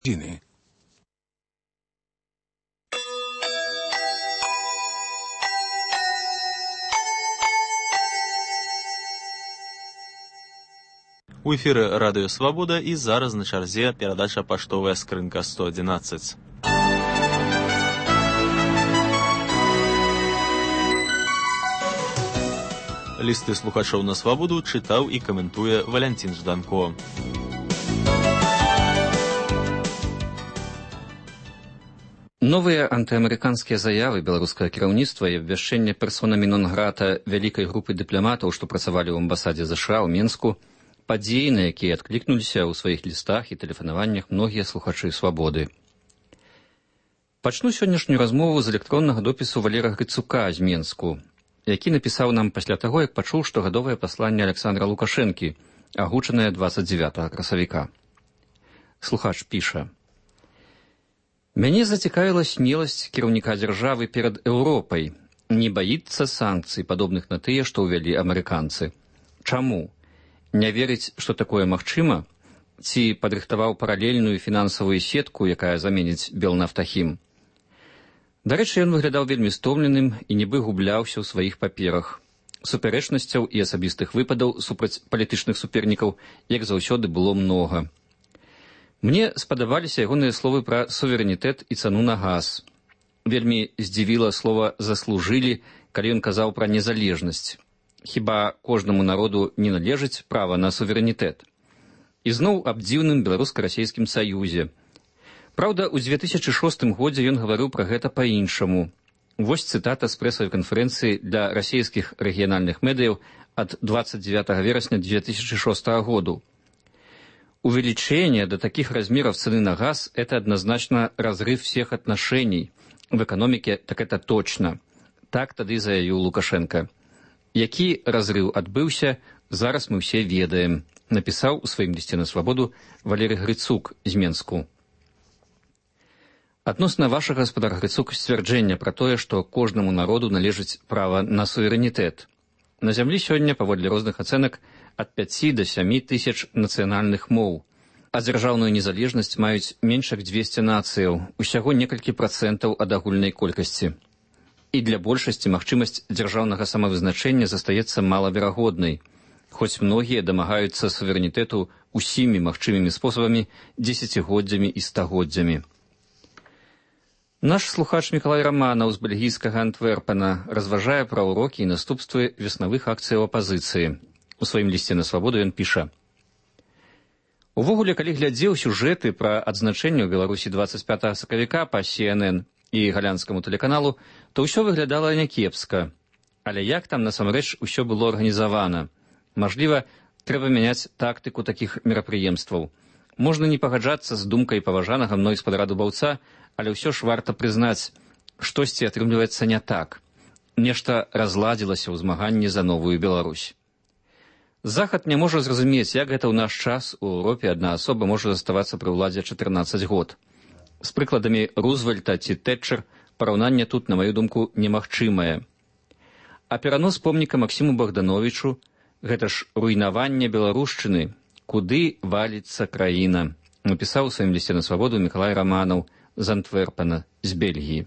Дины. У эфіры радыё Свабода і зараз на чарзе перадача паштовая скрынка 111. Лісты слухачоў на Свабоду чытаў і каментуе Валянцін Жданко. Новыя антыамерыканскія заявы беларускага кіраўніцтва і абвяшчэнне персонамі нон-грата вялікай групы дыпламатаў, што працавалі ў амбасадзе ЗША ў Менску, падзеі, на якія адклікнуліся ў сваіх лістах і тэлефанаваннях многія слухачы Свабоды. Пачну сённяшнюю размову з электроннага допісу Валера Грыцука з Менску, які напісаў нам пасля таго, як пачуў штогадовае пасланне Александра Лукашэнкі, агучанае 29 красавіка. Слухач піша: «Мяне зацікавіла смеласць кіраўніка дзяржавы перад Еўропай, не баіцца санкцый, падобных на тыя, што ўвялі амерыканцы. Чаму? Не верыць, што такое магчыма? Ці падрыхтаваў паралельную фінансавую сетку, якая заменіць Белнафтахім?» Дарэчы, ён выглядаў вельмі стомленым і нібы губляўся ў сваіх паперах. Супярэчнасцяў і асабістых выпадаў супраць палітычных супернікаў, як заўсёды, было многа. Мне спадабаліся ягоныя словы пра суверэнітэт і цану на газ. Вельмі здзівіла слова «заслужылі», калі ён казаў пра незалежнасць. Хіба кожнаму народу не належыць права на суверэнітэт? І зноў аб дзіўным беларуска-расейскім саюзе. Праўда, у 2006 годзе ён гаварыў пра гэта па-іншаму. Вось цытата з прэсавай канферэнцыі для расійскіх рэгіянальных медыяў ад 29 верасня 2006 году. «Увеличение до таких размеров цены на газ – это однозначно разрыв всех отношений. В экономике так это точно». Так тады заявіў Лукашенко. Які разрыв адбыўся, зараз мы ўсе ведаем, напісаў у сваім лісце на Свабоду Валерый Грыцук з Менску. Адносна вашага, гаспадар Грыцук, сцвярджэння пра тое, што кожнаму народу належыць права на суверэнітэт. На зямлі сёння, паводле розных ацэнак, ад 5 до 7 тысяч нацыянальных моў, а дзяржаўную незалежнасць маюць менш як 200 нацыяў, усяго некалькі працэнтаў ад агульнай колькасці. І для большасці магчымасць дзяржаўнага самавызначэння застаецца малаверагоднай, хоць многія дамагаюцца суверэнітэту усімі магчымымі спосабамі, дзесяцігоддзямі і стагоддзямі. Наш слухач Мікалай Раманаў з бельгійскага Антверпена разважае пра ўрокі і наступствы веснавых акцыяў апазіцыі. У сваім лісце на Свабоду ён піша: «Увогуле, калі глядзеў сюжэты пра адзначэнне ў Беларусі 25 сакавіка па CNN і галянскаму тэлеканалу, то ўсё выглядала някепска. Але як там насамрэч усё было арганізавана? Мажліва, трэба мяняць тактыку такіх мерапрыемстваў. Можна не пагаджацца з думкай паважанага мной спадара Дубаўца, але ўсё ж варта прызнаць, штосьці атрымліваецца не так. Нешта разладзілася ў змаганні за новую Беларусь. Захад не можа зразумець, як гэта ў наш час у Еўропе адна асоба можа заставацца пры ўладзе 14 год. З прыкладамі Рузвельта ці Тэтчер параўнанне тут, на маю думку, немагчымае. А перанос помніка Максіму Богдановичу – гэта ж руйнаванне беларушчыны, куды валіцца краіна, напісаў у сваім лісце на Свабоду Мікалай Раманаў з Антверпена, з Бельгіі.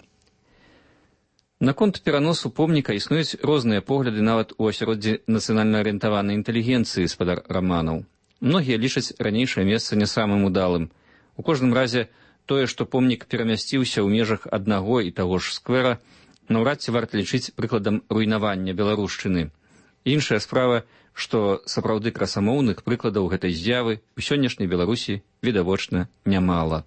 Наконт пераносу помніка існуюць розныя погляды нават у асяроддзі нацыянальна-арыентаванай інтэлігенцыі, спадар Раманаў. Многія лічаць ранейшае месца не самым удалым. У кожным разе, тое, што помнік перамясціўся ў межах аднаго і таго ж сквера, наўрад ці варта лічыць прыкладам руйнавання беларушчыны. Іншая справа, што сапраўды красамоўных прыкладаў гэтай з'явы у сённяшняй Беларусі відавочна нямала.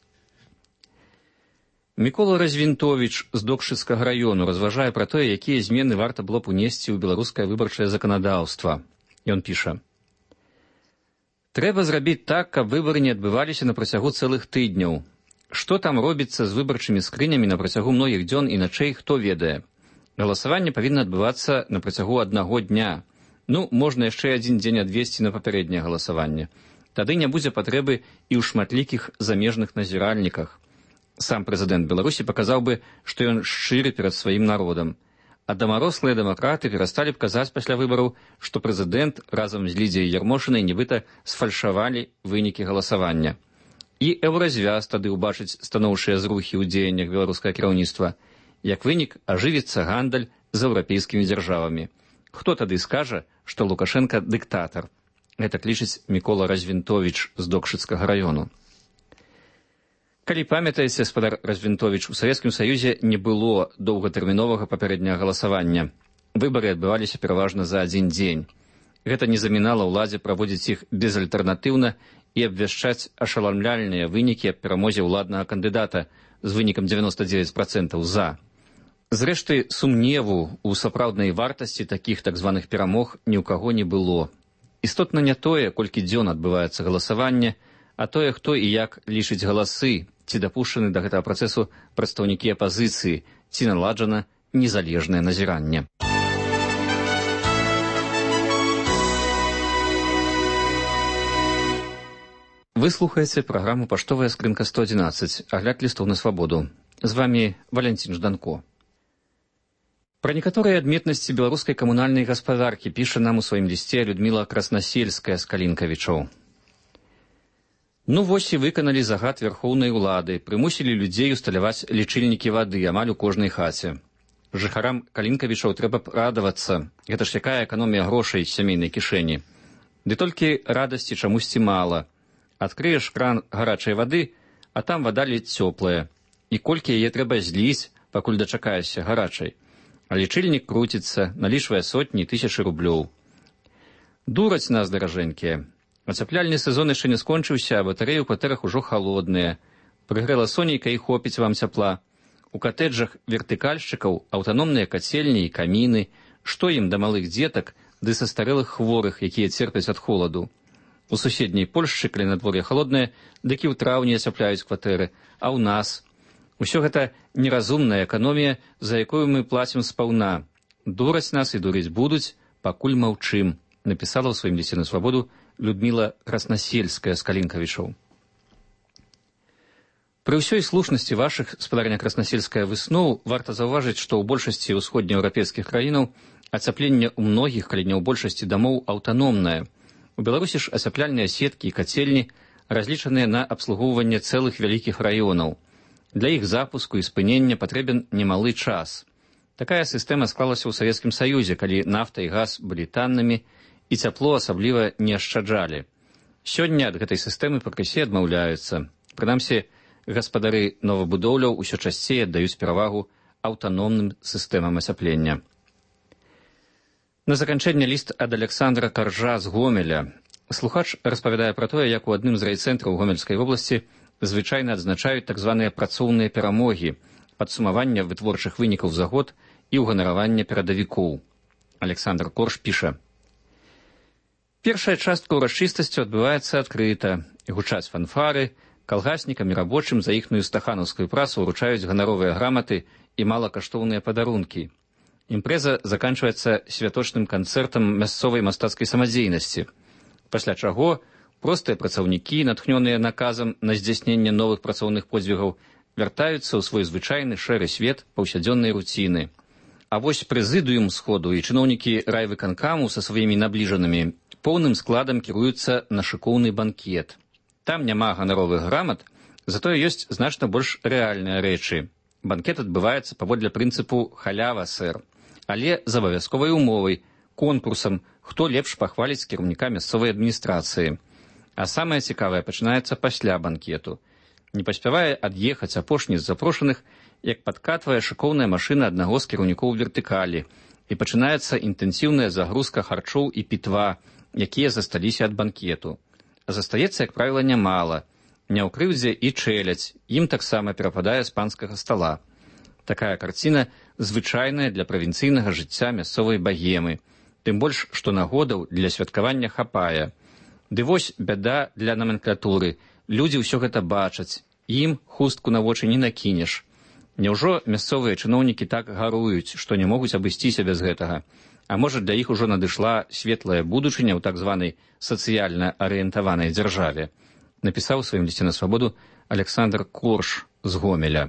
Мікола Развінтовіч з Докшыцкага раёну разважае пра тое, якія змены варта было б унесці ў беларускае выбарчае заканадаўства. Ён піша: «Трэба зрабіць так, каб выбары не адбываліся на працягу цэлых тыдняў. Што там робіцца з выбарчымі скрынямі на працягу многіх дзён і начэй, хто ведае. Галасаванне павінна адбывацца на працягу аднаго дня. Ну, можна яшчэ адзін дзень адвесці на папярэдняе галасаванне. Тады не будзе патрэбы і ў шматлікіх замежных назіральніках. Сам прэзідэнт Беларусі паказаў бы, што ён шчыры перад сваім народам. А дамарослыя дэмакраты перасталі б казаць пасля выбараў, што прэзідэнт разам з Лідзіяй Ярмошынай нібыта сфальшавалі вынікі галасавання. І еўразвяз тады ўбачыць станоўчыя зрухі ў дзеяннях беларускага кіраўніцтва. Як вынік, ажывіцца гандаль з еўрапейскімі дзяржавамі. Хто тады скажа, што Лукашенка дыктатар? Гэтак лічыць Мікола Развінтовіч з Докшыцкага раёну. Калі памятаеце, спадар Развінтовіч, у Савецкім Саюзе не было доўгатэрміновага папярэдняга галасавання. Выбары адбываліся пераважна за адзін дзень. Гэта не замінала ўладзе праводзіць іх безальтэрнатыўна і абвяшчаць ашаламляльныя вынікі аб перамозе ўладнага кандыдата з вынікам 99% за. Зрэшты, сумневу ў сапраўднай вартасці такіх так званых перамог ні ў каго не было. Істотна не тое, колькі дзён адбываецца галасаванне, а тое, хто і як лічыць галасы, ці дапушчаны да гэтага працэсу прадстаўнікі апазіцыі, ці наладжана незалежнае назіранне. Вы слухаеце праграму «Паштовая скрынка 111», агляд лістоў на свабоду. З вамі Валянцін Жданко. Пра некаторыя адметнасці беларускай камунальнай гаспадаркі піша нам у сваім лісце Людміла Краснасельская з Калінкавічоў. Ну вось і выканалі загад вярхоўнай улады, прымусілі людзей усталяваць лічыльнікі вады амаль у кожнай хаце. Жыхарам Калінкавічоў трэба б радавацца, гэта ж якая эканомія грошай з сямейнай кішэні. Ды толькі радасці чамусьці мала. Адкрыеш кран гарачай вады, а там вада ледзь цёплая. І колькі яе трэба зліць, пакуль дачакаешся гарачай. А лічыльнік круціцца, налічвае сотні, тысячы рублёў. Дураць нас, даражэнькія. Ацяпляльны сезон яшчэ не скончыўся, а батарэі ў кватэрах ужо халодныя. Прыгрэла сонейка і хопіць вам цяпла. У катэджах вертыкальшчыкаў аўтаномныя кацельні і каміны. Што ім да малых дзетак ды састарэлых хворых, якія церпяць ад холаду? У суседняй Польшчы, калі надвор'е халоднае, дык і ў траўні ацяпляюць кватэры, а ў нас? Усё гэта неразумная эканомія, за якую мы плацім спаўна. Дураць нас і дурыць будуць, пакуль маўчым, напісала ў сваім лісце на свабоду Людміла Краснасельская з Калінкавічоў. Пры ўсёй слушнасці вашых, спадарня Краснасельская, высноў, варта заўважыць, што ў большасці ўсходнееўрапейскіх краінаў ацяпленне ў многіх, калі не ў большасці дамоў, аўтаномнае. У Беларусі ж ацяпляльныя сеткі і кацельні разлічаныя на абслугоўванне цэлых вялікіх раёнаў. Для іх запуску і спынення патрэбен немалы час. Такая сістэма склалася ў Савецкім Саюзе, калі нафта і газ былі таннымі, і цяпло асабліва не ашчаджалі. Сёння ад гэтай сістэмы пакрысе адмаўляюцца. Прынамсі, гаспадары новабудоўляў усё часцей аддаюць перавагу аўтаномным сістэмам ацяплення. На заканчэнне ліст ад Александра Каржа з Гомеля. Слухач распавядае пра тое, як у адным з райцэнтраў Гомельскай вобласці звычайна адзначаюць так званыя працоўныя перамогі, падсумавання вытворчых вынікаў за год і ўганаравання перадавікоў. Александр Корж піша: першая частка ўрачыстасцю адбываецца адкрыта. Гучаць фанфары, калгаснікам і рабочым за іхную стаханаўскую працу ўручаюць ганаровыя граматы і малакаштоўныя падарункі. Імпрэза заканчваецца святочным канцэртам мясцовай мастацкай самадзейнасці, пасля чаго простыя працаўнікі, натхнёныя наказам на здзяйсненне новых працоўных подзвігаў, вяртаюцца ў свой звычайны шэры свет паўсядзённай руціны. А вось прэзідыум сходу і чыноўнікі райвыканкаму са сваімі набліжанымі поўным складам кіруюцца на шыкоўны банкет. Там няма ганаровых грамат, затое ёсць значна больш рэальныя рэчы. Банкет адбываецца паводле прынцыпу «халява, сэр», але з абавязковай умовай, конкурсам, хто лепш пахваліць кіраўніка мясцовай адміністрацыі. А самае цікавае пачынаецца пасля банкету. Не паспявае ад'ехаць апошні з запрошаных, як падкатвае шыкоўная машына аднаго з кіраўнікоў вертыкалі, і пачынаецца інтэнсіўная загрузка харчоў і пітва, якія засталіся ад банкету. Застаецца, як правіла, нямала. Няўкрыўдзе і чэляць, ім таксама перападае з панскага стала. Такая карціна звычайная для правінцыйнага жыцця мясцовай багемы, тым больш, што нагодаў для святкавання хапае. Ды вось бяда для наменклатуры. Людзі ўсё гэта бачаць, ім хустку на вочы не накінеш. Няўжо мясцовыя чыноўнікі так гаруюць, што не могуць абысціся без гэтага? А можа, для іх ужо надышла светлая будучыня ў так званай сацыяльна арыентаванай дзяржаве, напісаў у сваім лісце на свабоду Александр Корж з Гомеля.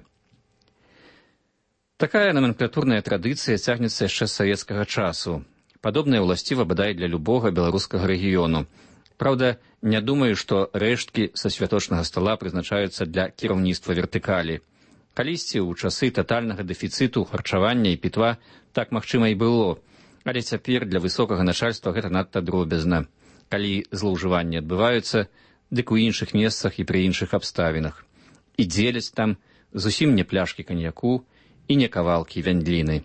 Такая наменклатурная традыцыя цягнецца яшчэ з савецкага часу. Падобная ўласціва бадай для любога беларускага рэгіёну. Праўда, Не думаю, што рэшткі са святочнага стала прызначаюцца для кіраўніцтва вертыкалі. Калісьці ў часы татальнага дэфіцыту харчавання і пітва так магчыма і было, але цяпер для высокага начальства гэта надта дробязна. Калі злоўжыванні адбываюцца, дык у іншых месцах і пры іншых абставінах. І дзеляць там зусім не пляшкі каньяку і не кавалкі вяндліны.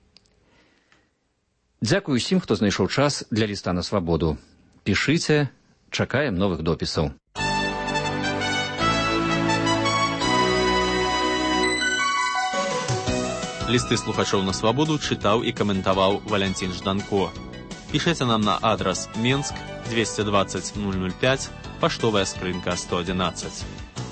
Дзякую усім, хто знайшоў час для ліста на свабоду. Пішыце, чакаем новых допісаў. Лісты слухачоў на свабоду чытаў і каментаваў Валянцін Жданко. Пішыце нам на адрас Менск 220 005, паштовая скрынка 111.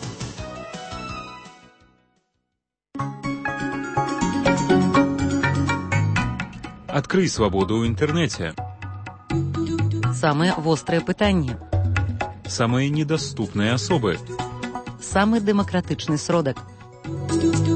Адкрый свабоду ў інтэрнэце. Самыя вострыя пытанні. Самыя недаступныя асобы. Самы дэмакратычны сродак.